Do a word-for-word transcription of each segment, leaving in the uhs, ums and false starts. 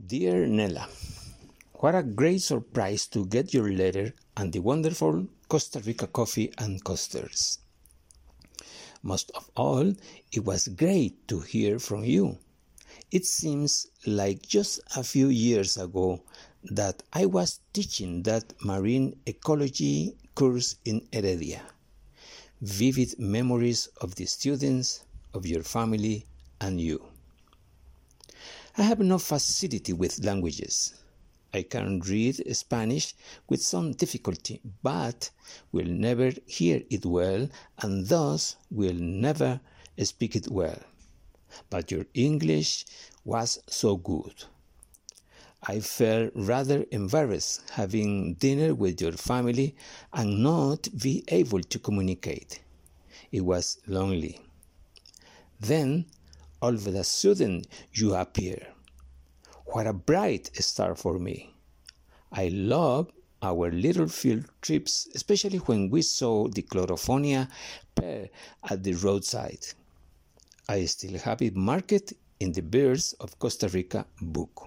Dear Nella, what a great surprise to get your letter and the wonderful Costa Rica coffee and custards. Most of all, it was great to hear from you. It seems like just a few years ago that I was teaching that marine ecology course in Heredia. Vivid memories of the students, of your family, and you. I have no facility with languages. I can read Spanish with some difficulty, but will never hear it well and thus will never speak it well. But your English was so good. I felt rather embarrassed having dinner with your family and not be able to communicate. It was lonely. Then, all of a sudden, you appear. What a bright star for me. I love our little field trips, especially when we saw the Chlorofonia pear at the roadside. I still have it marked in the Birds of Costa Rica book.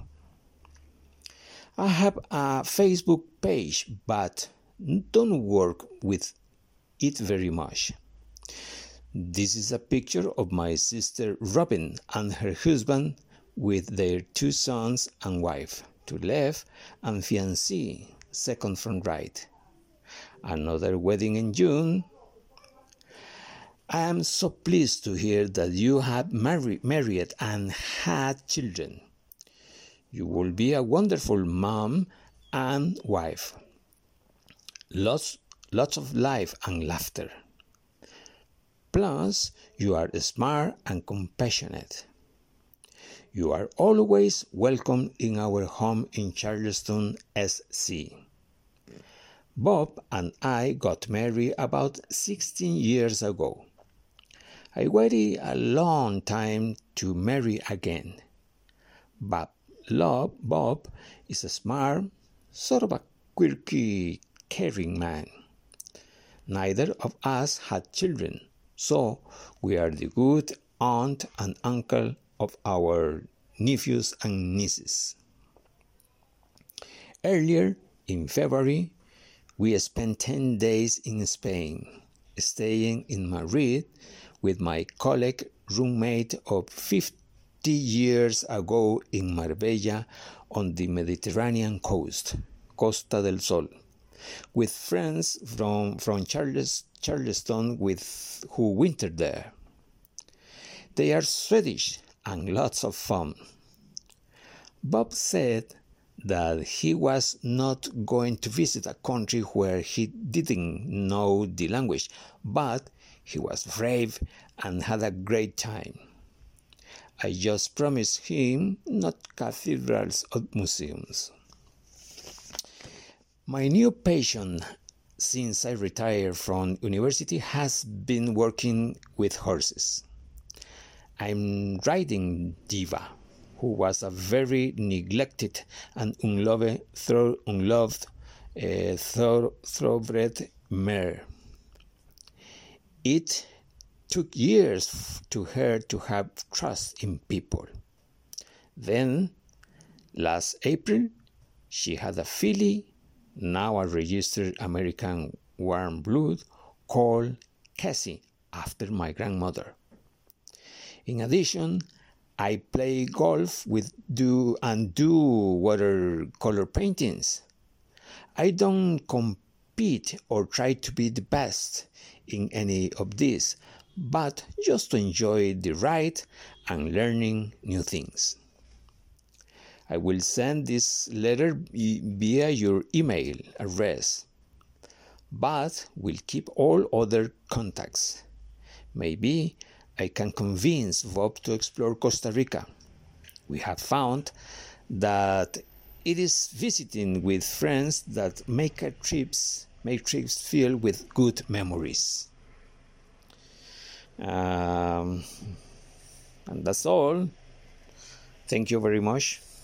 I have a Facebook page, but don't work with it very much. This is a picture of my sister Robin and her husband with their two sons and wife, to left, and fiancé, second from right. Another wedding in June. I am so pleased to hear that you have married, married and had children. You will be a wonderful mom and wife. Lots, lots of life and laughter. Plus, you are smart and compassionate. You are always welcome in our home in Charleston, S C Bob and I got married about sixteen years ago. I waited a long time to marry again. But Bob, Bob is a smart, sort of a quirky, caring man. Neither of us had children, so we are the good aunt and uncle of our nephews and nieces. Earlier in February, we spent ten days in Spain, staying in Madrid with my colleague roommate of fifty years ago in Marbella on the Mediterranean coast, Costa del Sol, with friends from, from Charles, Charleston with, who wintered there. They are Swedish and lots of fun. Bob said that he was not going to visit a country where he didn't know the language, but he was brave and had a great time. I just promised him not cathedrals or museums. My new passion since I retired from university has been working with horses. I'm riding Diva, who was a very neglected and unloved, throw, unloved uh, throw, thoroughbred mare. It took years to her to have trust in people. Then, last April, she had a filly, now a registered American warm blood, called Cassie, after my grandmother. In addition, I play golf with do and do watercolor paintings. I don't compete or try to be the best in any of these, but just to enjoy the ride and learning new things. I will send this letter via your email address, but will keep all other contacts. Maybe I can convince Bob to explore Costa Rica. We have found that it is visiting with friends that make our trips, make trips filled with good memories. Um, and that's all. Thank you very much.